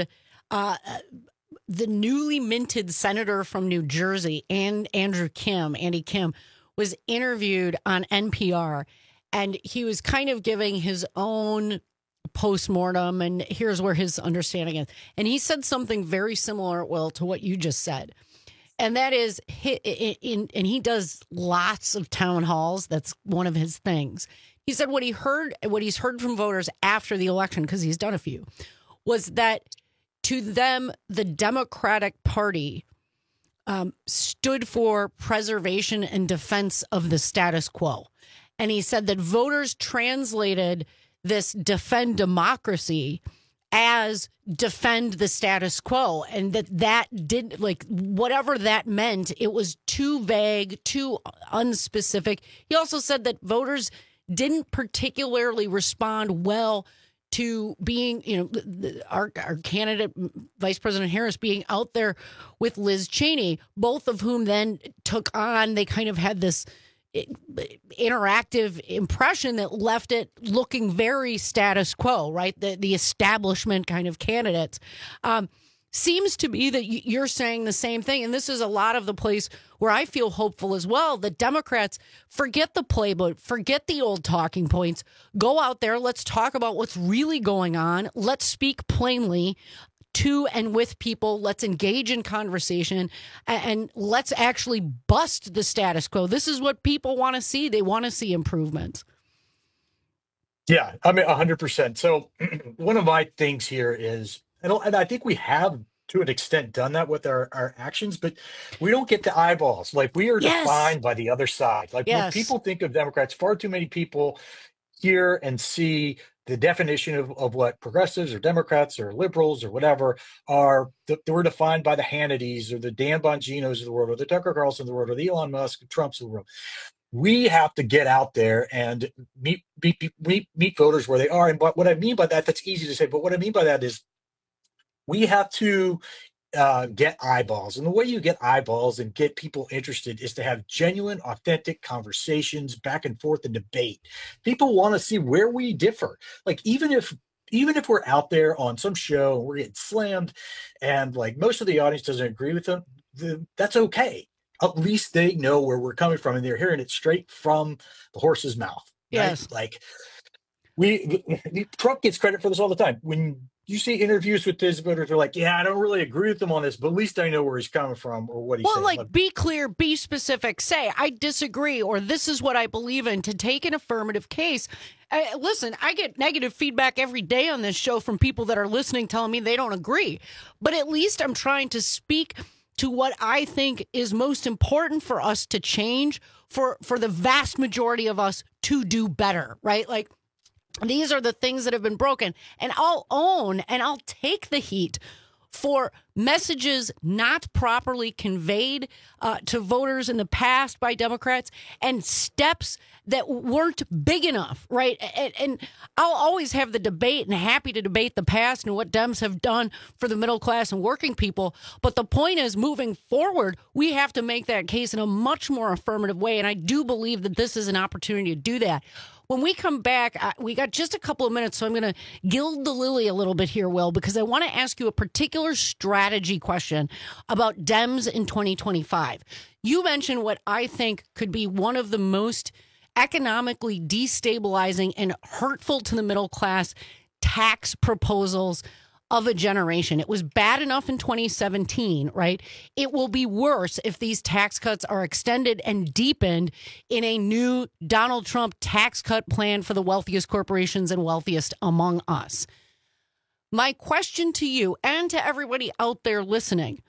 uh, the newly minted senator from New Jersey, and Andrew Kim, Andy Kim, was interviewed on N P R, and he was kind of giving his own postmortem, and here's where his understanding is. And he said something very similar, Will, to what you just said. And that is, he, in, and he does lots of town halls. That's one of his things. He said what he heard, what he's heard from voters after the election, because he's done a few, was that to them, the Democratic Party um, stood for preservation and defense of the status quo. And he said that voters translated this defend democracy as defend the status quo, and that that did, like, whatever that meant, it was too vague, too unspecific. He also said that voters didn't particularly respond well to being, you know, our, our candidate, Vice President Harris, being out there with Liz Cheney, both of whom then took on, they kind of had this interactive impression that left it looking very status quo, right? The the establishment kind of candidates. Um, seems to be that you're saying the same thing. And this is a lot of the place where I feel hopeful as well, that Democrats forget the playbook, forget the old talking points, go out there, let's talk about what's really going on. Let's speak plainly to and with people. Let's engage in conversation, and let's actually bust the status quo. This is what people want to see. They want to see improvements. Yeah, I mean, one hundred percent. So one of my things here is, and I think we have to an extent done that with our, our actions, but we don't get the eyeballs. Like, we are Yes. defined by the other side. Like, when Yes. people think of Democrats, far too many people hear and see the definition of, of what progressives or Democrats or liberals or whatever are. That we're defined by the Hannitys or the Dan Bonginos of the world, or the Tucker Carlson of the world, or the Elon Musk, Trump's of the world. We have to get out there and meet meet meet, meet voters where they are. And what, what I mean by that, that's easy to say, but what I mean by that is we have to uh, get eyeballs. And the way you get eyeballs and get people interested is to have genuine, authentic conversations back and forth and debate. People want to see where we differ. Like, even if even if we're out there on some show and we're getting slammed and like most of the audience doesn't agree with them, the, that's okay. At least they know where we're coming from and they're hearing it straight from the horse's mouth. Right? Yes. Like, we, Trump gets credit for this all the time. When you see interviews with his voters, they're like, yeah, I don't really agree with him on this, but at least I know where he's coming from or what he's Well, saying. like, be clear, be specific, say, I disagree, or this is what I believe in, to take an affirmative case. Uh, listen, I get negative feedback every day on this show from people that are listening telling me they don't agree, but at least I'm trying to speak to what I think is most important for us to change, for, for the vast majority of us to do better, right? Like, these are the things that have been broken, and I'll own and I'll take the heat for messages not properly conveyed uh, to voters in the past by Democrats, and steps that weren't big enough, right? And, and I'll always have the debate, and happy to debate the past and what Dems have done for the middle class and working people. But the point is, moving forward, we have to make that case in a much more affirmative way, and I do believe that this is an opportunity to do that. When we come back, uh, we got just a couple of minutes, so I'm going to gild the lily a little bit here, Will, because I want to ask you a particular strategy question about Dems in twenty twenty-five. You mentioned what I think could be one of the most economically destabilizing and hurtful to the middle class tax proposals of a generation. It was bad enough in twenty seventeen, right? It will be worse if these tax cuts are extended and deepened in a new Donald Trump tax cut plan for the wealthiest corporations and wealthiest among us. My question to you and to everybody out there listening,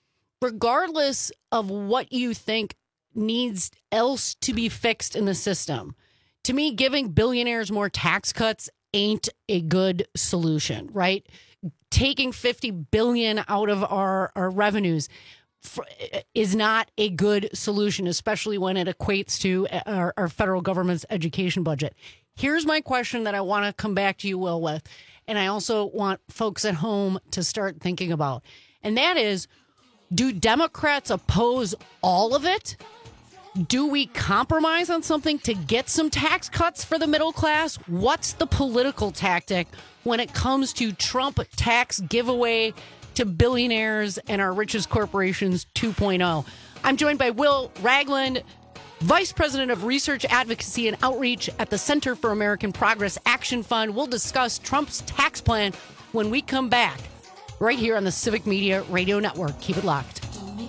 regardless of what you think needs else to be fixed in the system, to me, giving billionaires more tax cuts ain't a good solution, right? Taking fifty billion dollars out of our, our revenues for, is not a good solution, especially when it equates to our, our federal government's education budget. Here's my question that I want to come back to you, Will, with, and I also want folks at home to start thinking about. And that is, do Democrats oppose all of it? Do we compromise on something to get some tax cuts for the middle class? What's the political tactic when it comes to Trump tax giveaway to billionaires and our richest corporations two point oh. I'm joined by Will Ragland, Vice President of Research, Advocacy, and Outreach at the Center for American Progress Action Fund. We'll discuss Trump's tax plan when we come back, right here on the Civic Media Radio Network. Keep it locked.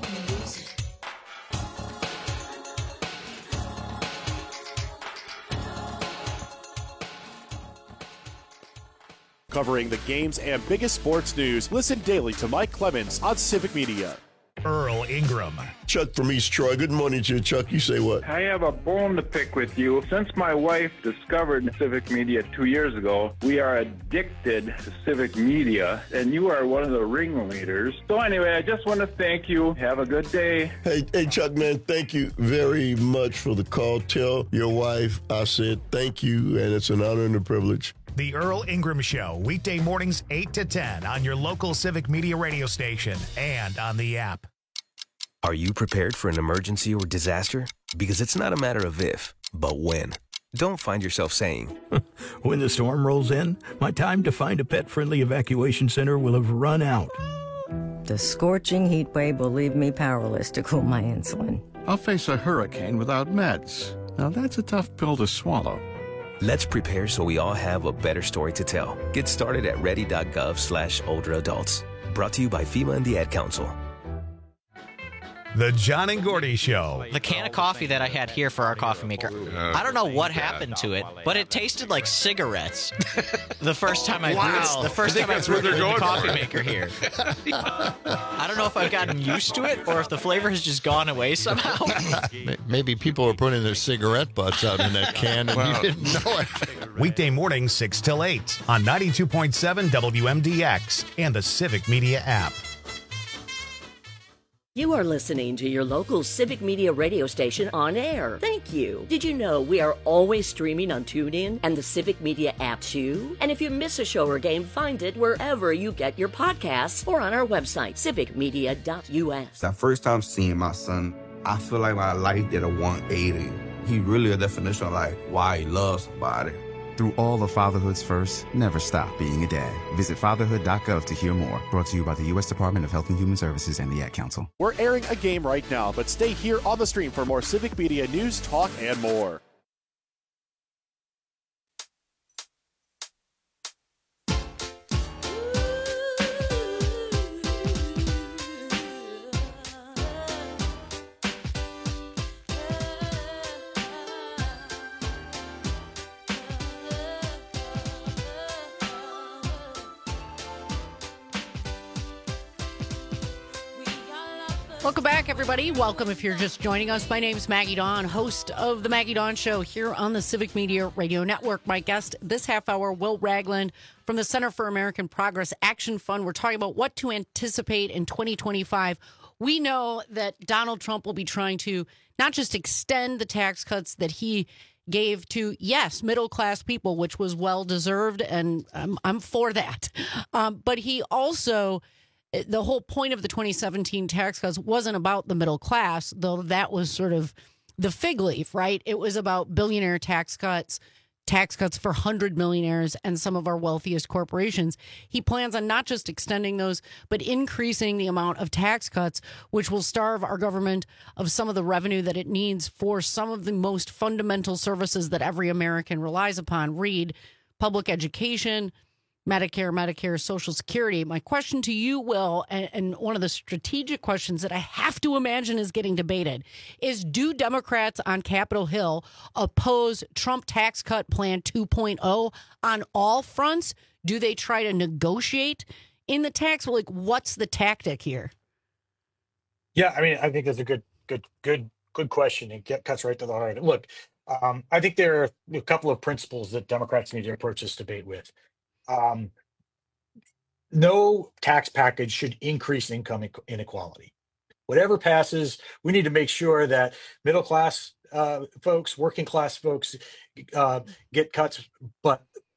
Covering the games and biggest sports news, listen daily to Mike Clemens on Civic Media. Earl Ingram. Chuck from East Troy. Good morning to you, Chuck. You say what? I have a bone to pick with you. Since my wife discovered Civic Media two years ago, we are addicted to Civic Media, and you are one of the ringleaders. So anyway, I just want to thank you. Have a good day. Hey, hey, Chuck, man, thank you very much for the call. Tell your wife I said thank you, and it's an honor and a privilege. The Earl Ingram Show, weekday mornings eight to ten on your local Civic Media radio station and on the app. Are you prepared for an emergency or disaster? Because it's not a matter of if, but when. Don't find yourself saying, when the storm rolls in, my time to find a pet-friendly evacuation center will have run out. The scorching heat wave will leave me powerless to cool my insulin. I'll face a hurricane without meds. Now that's a tough pill to swallow. Let's prepare so we all have a better story to tell. Get started at ready.gov slash older adults. Brought to you by FEMA and the Ad Council. The John and Gordy Show. The can of coffee that I had here for our coffee maker, I don't know what happened to it, but it tasted like cigarettes. The first time I Wow. brewed, the first I think time I that's where brewed they're it in the going coffee for it. maker here. I don't know if I've gotten used to it or if the flavor has just gone away somehow. Maybe people are putting their cigarette butts out in that can and Wow. you didn't know it. Weekday mornings six till eight on ninety-two point seven W M D X and the Civic Media app. You are listening to your local Civic Media radio station on air. Thank you. Did you know we are always streaming on TuneIn and the Civic Media app too? And if you miss a show or game, find it wherever you get your podcasts or on our website, civic media dot U S. That first time seeing my son, I feel like my life did a one eighty. He really a definition of like why he loves somebody. Through all of fatherhood's first, never stop being a dad. Visit fatherhood dot gov to hear more. Brought to you by the U S Department of Health and Human Services and the Ad Council. We're airing a game right now, but stay here on the stream for more Civic Media news, talk, and more. Welcome back, everybody. Welcome if you're just joining us. My name is Maggie Dawn, host of The Maggie Dawn Show here on the Civic Media Radio Network. My guest this half hour, Will Ragland from the Center for American Progress Action Fund. We're talking about what to anticipate in twenty twenty-five. We know that Donald Trump will be trying to not just extend the tax cuts that he gave to, yes, middle-class people, which was well-deserved, and I'm, I'm for that. Um, but he also... The whole point of the twenty seventeen tax cuts wasn't about the middle class, though that was sort of the fig leaf, right? It was about billionaire tax cuts, tax cuts for one hundred millionaires and some of our wealthiest corporations. He plans on not just extending those, but increasing the amount of tax cuts, which will starve our government of some of the revenue that it needs for some of the most fundamental services that every American relies upon. Read public education, Medicare, Medicare, Social Security. My question to you, Will, and, and one of the strategic questions that I have to imagine is getting debated, is do Democrats on Capitol Hill oppose Trump tax cut plan two point oh on all fronts? Do they try to negotiate in the tax? Like, what's the tactic here? Yeah, I mean, I think that's a good, good, good, good question. It get, cuts right to the heart. Look, um, I think there are a couple of principles that Democrats need to approach this debate with. Um, no tax package should increase income inequality. Whatever passes, we need to make sure that middle class uh, folks, working class folks uh, get cuts, but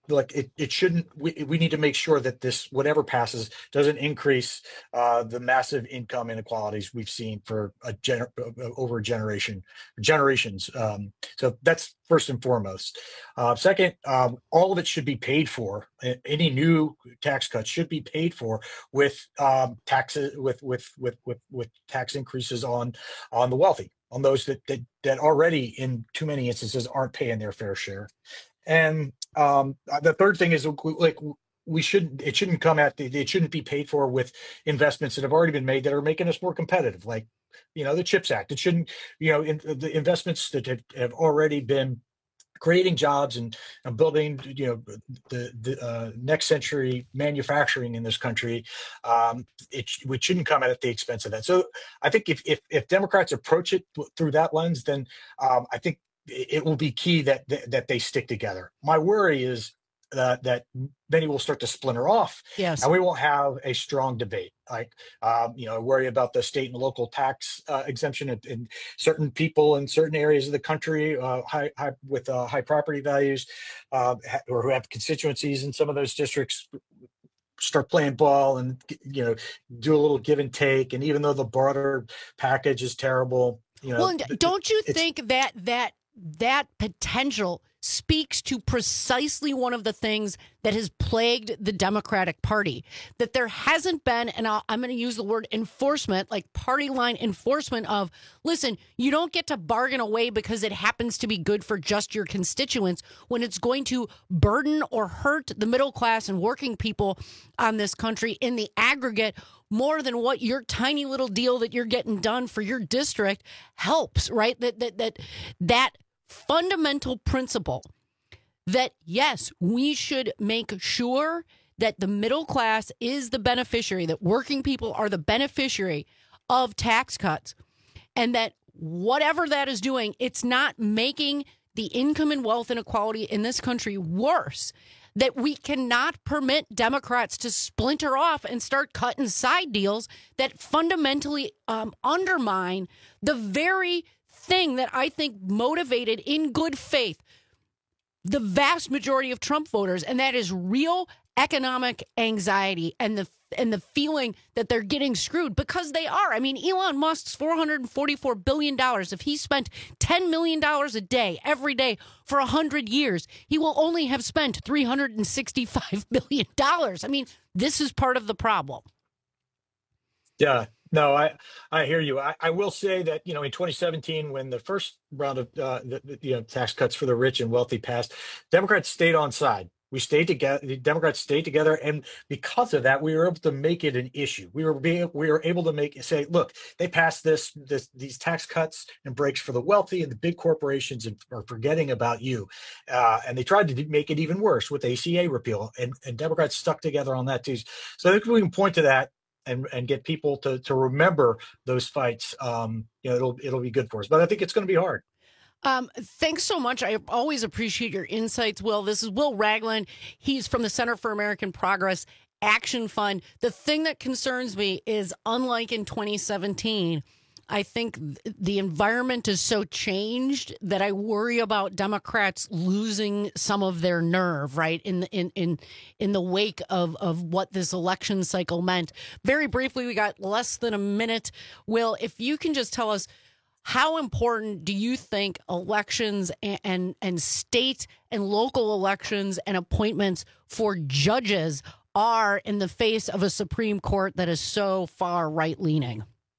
like it, it shouldn't. We, we need to make sure that this, whatever passes, doesn't increase uh, the massive income inequalities we've seen for a gener- over a generation, generations. Um, so that's first and foremost. Uh, second, um, all of it should be paid for. Any new tax cuts should be paid for with um, taxes, with with with with with tax increases on on the wealthy, on those that that that already in too many instances aren't paying their fair share. And um, the third thing is, like, we shouldn't, it shouldn't come at the, it shouldn't be paid for with investments that have already been made that are making us more competitive, like, you know, the CHIPS Act. It shouldn't, you know, in, the investments that have, have already been creating jobs and, and building, you know, the, the uh, next century manufacturing in this country. Um, it, it shouldn't come at the expense of that. So I think if if, if Democrats approach it through that lens, then um, I think it will be key that that they stick together. My worry is that that many will start to splinter off, yes, and we won't have a strong debate. Like, um, you know, I worry about the state and local tax uh, exemption in, in certain people in certain areas of the country, uh, high, high with uh, high property values, uh, or who have constituencies in some of those districts, start playing ball and, you know, do a little give and take. And even though the broader package is terrible, you know, well, and don't you think that that that potential speaks to precisely one of the things that has plagued the Democratic Party, that there hasn't been, and I'll, I'm going to use the word enforcement, like party line enforcement of, listen, you don't get to bargain away because it happens to be good for just your constituents when it's going to burden or hurt the middle class and working people on this country in the aggregate more than what your tiny little deal that you're getting done for your district helps, right? That that that that fundamental principle that, yes, we should make sure that the middle class is the beneficiary, that working people are the beneficiary of tax cuts, and that whatever that is doing, it's not making the income and wealth inequality in this country worse, that we cannot permit Democrats to splinter off and start cutting side deals that fundamentally um, undermine the very thing that I think motivated in good faith the vast majority of Trump voters, and that is real economic anxiety and the and the feeling that they're getting screwed, because they are. I mean, Elon Musk's four hundred forty-four billion dollars, if he spent ten million dollars a day, every day, for one hundred years, he will only have spent three hundred sixty-five billion dollars. I mean, this is part of the problem. Yeah. No, I, I hear you. I, I will say that, you know, in twenty seventeen, when the first round of uh, the, the, you know, tax cuts for the rich and wealthy passed, Democrats stayed on side. We stayed together. The Democrats stayed together, and because of that, we were able to make it an issue. We were being, we were able to make say, look, they passed this, this these tax cuts and breaks for the wealthy and the big corporations, and are forgetting about you. Uh, and they tried to make it even worse with A C A repeal, and, and Democrats stuck together on that too. So I think we can point to that and and get people to to remember those fights. Um, you know, it'll it'll be good for us. But I think it's going to be hard. Um, thanks so much. I always appreciate your insights, Will. This is Will Ragland. He's from the Center for American Progress Action Fund. The thing that concerns me is, unlike in twenty seventeen, I think the environment is so changed that I worry about Democrats losing some of their nerve, right, in the, in in in the wake of, of what this election cycle meant. Very briefly, we got less than a minute. Will, if you can just tell us, how important do you think elections and, and and state and local elections and appointments for judges are in the face of a Supreme Court that is so far right-leaning?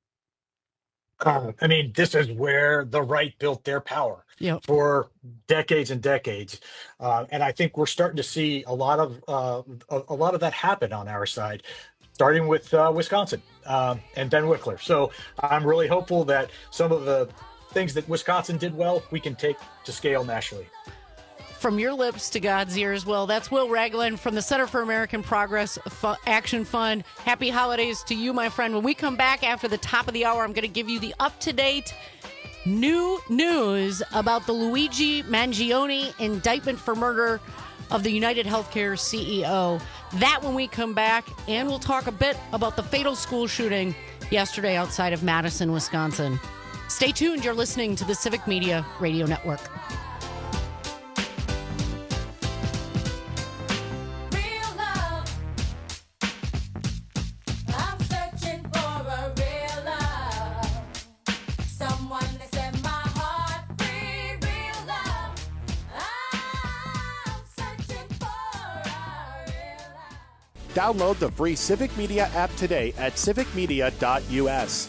Uh, I mean, this is where the right built their power yep. for decades and decades, uh, and I think we're starting to see a lot of uh, a, a lot of that happen on our side, starting with uh, Wisconsin uh, and Ben Wickler. So I'm really hopeful that some of the things that Wisconsin did well, we can take to scale nationally. From your lips to God's ears, Will. That's Will Ragland from the Center for American Progress F- Action Fund. Happy holidays to you, my friend. When we come back after the top of the hour, I'm going to give you the up-to-date new news about the Luigi Mangione indictment for murder of the United Healthcare C E O. That when we come back, and we'll talk a bit about the fatal school shooting yesterday outside of Madison, Wisconsin. Stay tuned. You're listening to the Civic Media Radio Network. Download the free Civic Media app today at civic media dot u s.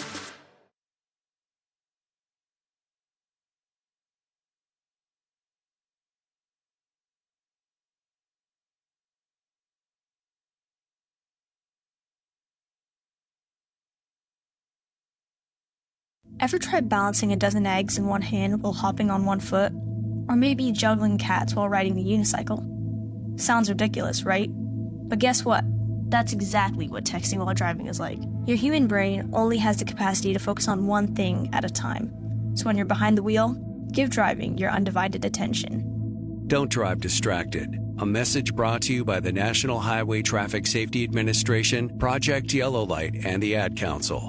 Ever tried balancing a dozen eggs in one hand while hopping on one foot? Or maybe juggling cats while riding the unicycle? Sounds ridiculous, right? But guess what? That's exactly what texting while driving is like. Your human brain only has the capacity to focus on one thing at a time. So when you're behind the wheel, give driving your undivided attention. Don't drive distracted. A message brought to you by the National Highway Traffic Safety Administration, Project Yellow Light, and the Ad Council.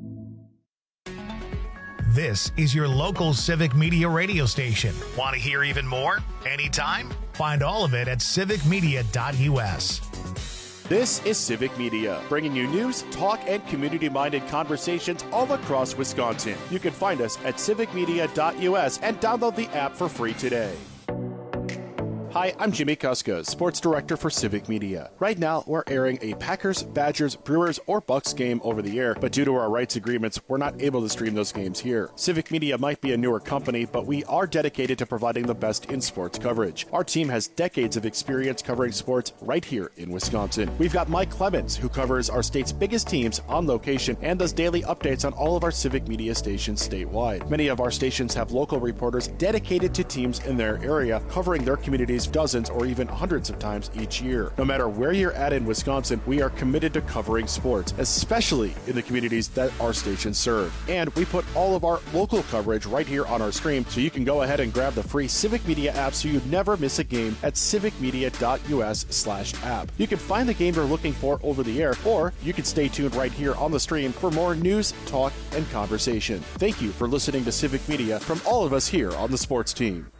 This is your local Civic Media radio station. Want to hear even more? Anytime? Find all of it at civic media dot u s. This is Civic Media, bringing you news, talk, and community-minded conversations all across Wisconsin. You can find us at civic media dot u s and download the app for free today. Hi, I'm Jimmy Kuska, Sports Director for Civic Media. Right now, we're airing a Packers, Badgers, Brewers, or Bucks game over the air, but due to our rights agreements, we're not able to stream those games here. Civic Media might be a newer company, but we are dedicated to providing the best in sports coverage. Our team has decades of experience covering sports right here in Wisconsin. We've got Mike Clemens, who covers our state's biggest teams on location and does daily updates on all of our Civic Media stations statewide. Many of our stations have local reporters dedicated to teams in their area, covering their communities dozens or even hundreds of times each year. No matter where you're at in Wisconsin, we are committed to covering sports, especially in the communities that our stations serve. And we put all of our local coverage right here on our stream, so you can go ahead and grab the free Civic Media app so you never miss a game at civic media dot u s slash app. You can find the game you're looking for over the air, or you can stay tuned right here on the stream for more news, talk, and conversation. Thank you for listening to Civic Media from all of us here on the sports team.